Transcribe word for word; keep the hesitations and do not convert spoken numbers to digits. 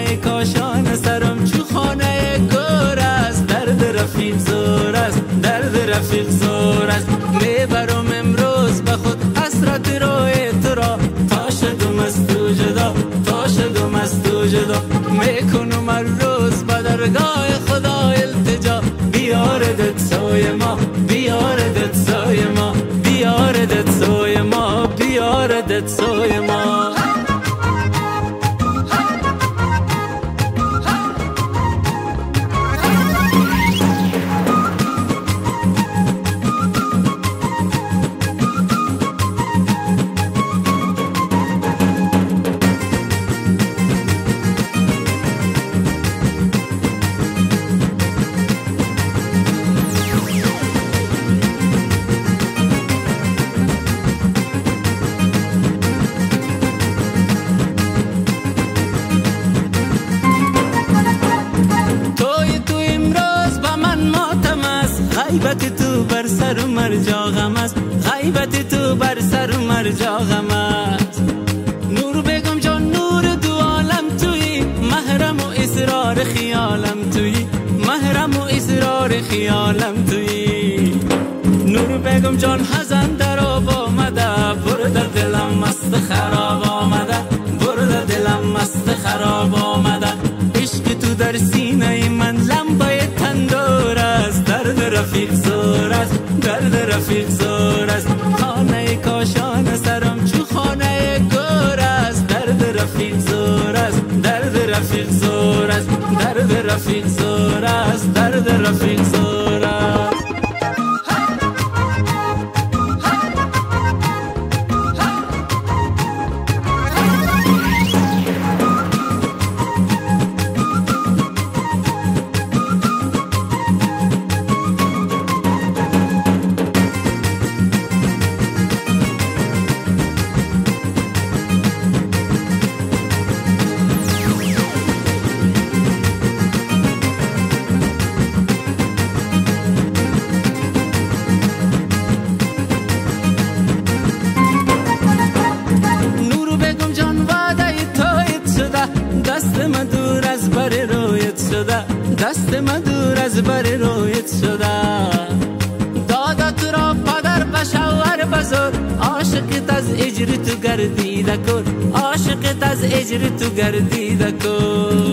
خانه کاشان سرم چو خانه گور است. درد رفیق زور است، درد رفیق زور است. میبرم امروز به خود حسرت روی تو را، تا شدم از تو جدا، تا شدم از تو جدا. میکنم هر روز به درگاه خدا التجا، بیاردت سوی ما، بیاردت سوی ما، بیاردت سوی ما، بیاردت سوی ما. غیبت تو بر سر و مرجا غم است، غیبت تو بر سر و مرجا غم است. نور بگم جان نور دو عالم تویی، محرم و اسرار خیالم تویی، محرم و اسرار خیالم تویی. نور بگم جان حزن در آب آمده، برده دلم مست خراب آمده، برده دلم مست خراب آمده. عشق تو در سینه من لمبه تندور است، درد رفیق زور است، درد رفیق زور است. خانه کاشان سرم چو خانه گور است. درد رفیق زور است، درد رفیق زور است. درد رفیق زور است، درد رفیق زور است. دست ما دور از بر رویت شده، دست ما دور از بر رویت شده. دادت را پدر بشور بزرگ، عاشقت از اجر تو گردیده کن، عاشقت از اجر تو گردیده کن.